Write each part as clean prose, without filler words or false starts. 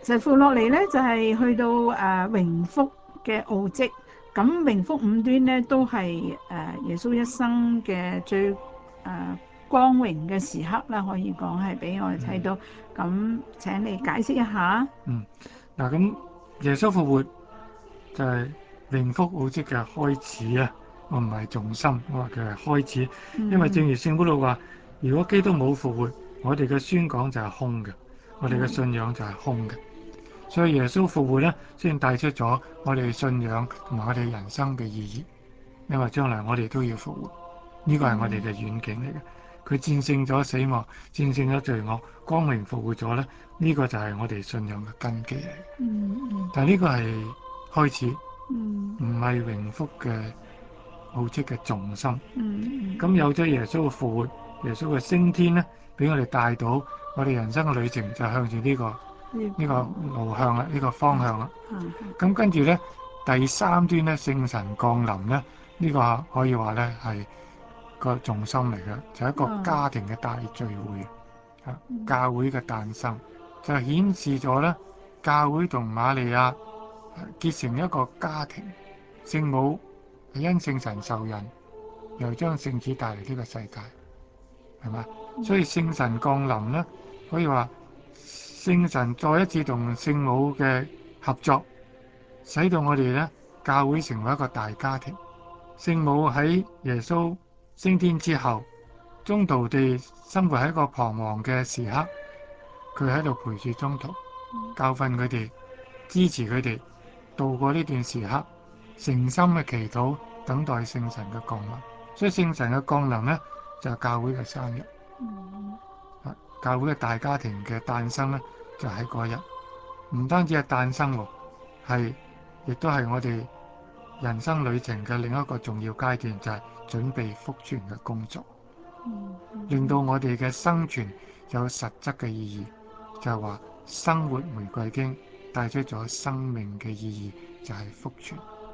就附落嚟咧，就係去到榮福嘅奧蹟。咁榮福五端咧，都係耶穌一生嘅最光榮嘅時刻啦，可以講係俾我哋睇到。咁請你解釋一下。 嗱，咁耶穌復活就係榮福奧蹟嘅開始啊！我唔係重心，我話佢係開始，因為正如聖保祿話，如果基督冇復活，我哋嘅宣講就係空嘅，我哋嘅信仰就係空嘅。所以耶穌復活咧，先帶出咗我哋信仰同埋我哋人生嘅意義。因為將來我哋都要復活，呢個係我哋嘅遠景嚟嘅。佢戰勝咗死亡，戰勝咗罪惡，光榮復活咗咧，呢個就係我哋信仰嘅根基嚟嘅。但係呢個係開始，唔係榮福嘅奧蹟嘅重心。咁有咗耶穌嘅復活，耶穌嘅升天咧，俾我哋帶到我哋人生嘅旅程就向住呢個路向啦，呢個方向啦。咁跟住咧，第三端咧，聖神降臨咧，呢個可以話咧係個重心嚟嘅，就係一個家庭嘅大聚會啊，教會嘅誕生就顯示咗咧，教會同瑪利亞結成一個家庭，聖母係因聖神受孕，又將聖子帶嚟呢個世界，係嘛？所以聖神降臨咧，可以話聖神再一次同聖母嘅合作，使到我哋咧教會成為一個大家庭。聖母喺耶穌升天之後，中途地生活喺一個彷徨嘅時刻，佢喺度陪住中途，教訓佢哋，支持佢哋度過呢段時刻，誠心嘅祈禱，等待聖神嘅降臨。所以聖神嘅降臨咧，就係教會嘅生日。教會嘅大家庭嘅誕生咧，就喺嗰日。唔單止係誕生，係亦都係我哋人生旅程嘅另一個重要階段，就係準備福傳嘅工作，令到我哋嘅生存有實質嘅意義。就係話生活玫瑰經帶出咗生命嘅意義，就係福傳。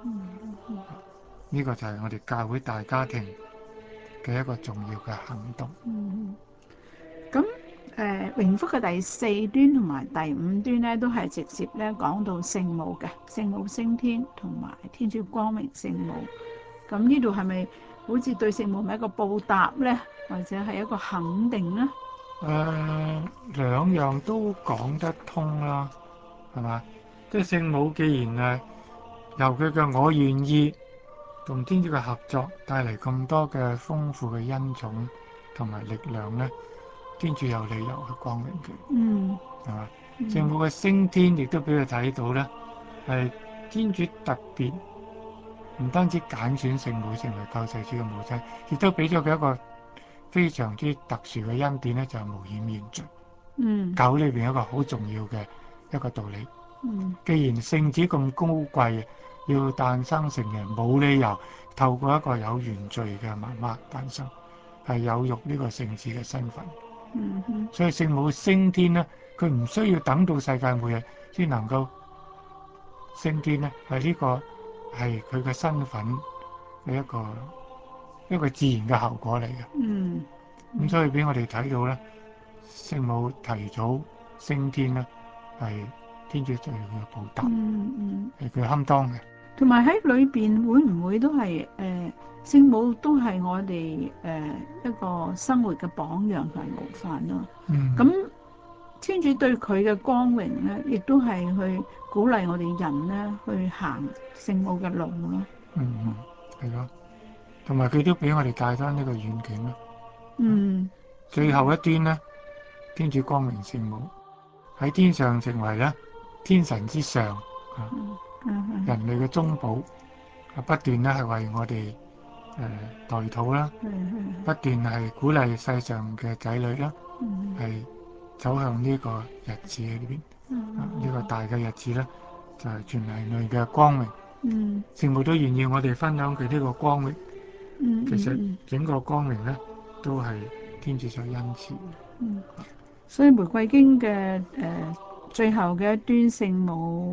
呢個就係我哋教會大家庭嘅一個重要嘅行動。 咁榮福嘅第四端同埋第五端咧，都係直接咧講到聖母嘅，聖母升天同埋天主光榮聖母。咁呢度係咪好似對聖母係一個報答咧，或者係一個肯定咧？ 兩樣都講得通啦，係嘛？即係聖母既然由佢嘅我願意同天主嘅合作帶嚟咁多嘅豐富嘅恩寵同埋力量咧，天主有理由去光榮佢，係嘛？聖母嘅升天亦都俾佢睇到咧，係天主特別唔單止揀選聖母成為救世主嘅母親，亦都俾咗佢一個非常之特殊嘅恩典咧，就係無染原罪。教裏邊一個好重要嘅一個道理。既然聖子咁高貴，要誕生成人，冇理由透過一個有原罪嘅媽媽誕生，係有辱呢個聖子嘅身份。所以聖母升天咧，佢唔需要等到世界末日先能夠升天咧，係呢個係佢嘅身份嘅一個自然嘅後果嚟嘅。咁所以俾我哋睇到咧，聖母提早升天咧，係天主對佢嘅報答，係佢堪當嘅。 同埋喺裏邊會唔會都係聖母都係我哋一個生活嘅榜樣同埋模範咯。咁天主對佢嘅光榮咧，亦都係去鼓勵我哋人咧去行聖母嘅路咯。 係咯，同埋佢都俾我哋帶翻呢個遠景咯。最後一端咧，天主光榮聖母喺天上成為咧天神之上人類嘅中保，不斷咧係為我哋代禱啦，不斷係鼓勵世上嘅仔女啦，係走向呢個日子裏邊，呢個大嘅日子咧就係全人類嘅光榮。聖母都願意我哋分享佢呢個光榮。其實整個光榮咧都係天主所恩賜。 所以玫瑰經嘅最後嘅一端聖母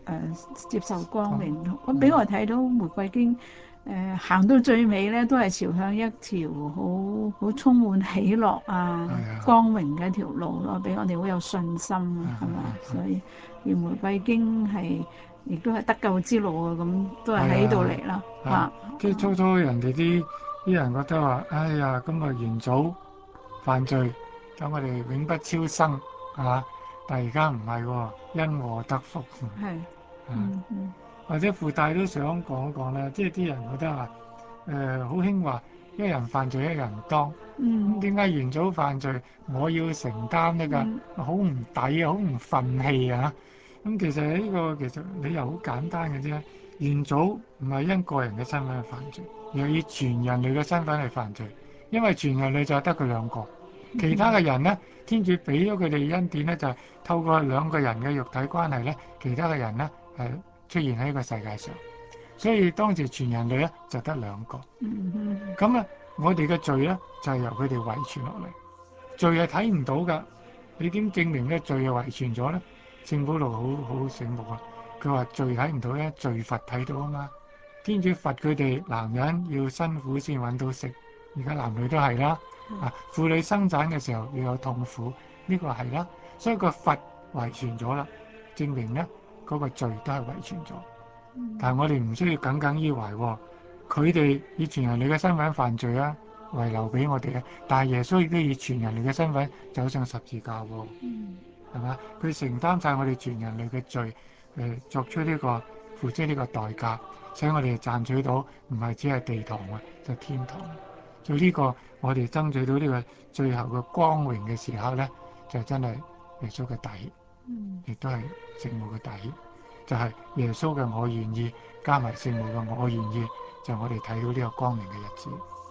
接受光榮。俾嗯我睇到玫瑰經行到最尾咧，都係朝向一條好充滿喜樂啊、 係啊光榮嘅一條路咯，俾我哋好有信心啊，係嘛？所以而玫瑰經亦都係得救之路啊，咁都係喺度嚟啦嚇。 即係初初人哋啲人覺得話，哎呀，咁啊元祖犯罪，等我哋永不超生啊！但係而家唔係喎，因禍得福係啊！或者附帶都想講一講咧，即係啲人覺得話，好興話一人犯罪一人當，咁點解元祖犯罪我要承擔呢㗎？好唔抵啊，好唔憤氣啊！咁其實呢個其實理由好簡單嘅啫，元祖唔係因個人嘅身份去犯罪，而係以全人類嘅身份去犯罪。因為全人類就係得佢兩個，其他嘅人咧，天主俾咗佢哋恩典咧，就係透過兩個人嘅肉體關係咧，其他嘅人咧係出現喺呢個世界上。所以當時全人類咧就得兩個。咁咧，我哋嘅罪咧就係由佢哋遺傳落嚟。罪係睇唔到㗎，你點證明咧罪係遺傳咗咧？聖保祿好醒目啊！佢話罪睇唔到咧，罪罰睇到啊嘛。天主罰佢哋男人要辛苦先揾到食，而家男女都係啦。啊，婦女生產嘅時候要有痛苦，呢個係啦。所以個罰遺傳咗啦，證明咧嗰個罪都係遺傳咗。但係我哋唔需要耿耿於懷喎，佢哋以全人類嘅身份犯罪啊，遺留俾我哋啊。但係耶穌亦都以全人類嘅身份走上十字架喎，係嘛？佢承擔晒我哋全人類嘅罪，作出呢個付出呢個代價，使我哋賺取到唔係只係地堂啊，就係天堂。所以呢個我哋爭取到呢個最後嘅光榮嘅時候咧，就真係耶穌嘅底，亦都係聖母嘅底。就係耶穌嘅我願意，加埋聖母嘅我願意，就我哋睇到呢個光明嘅日子。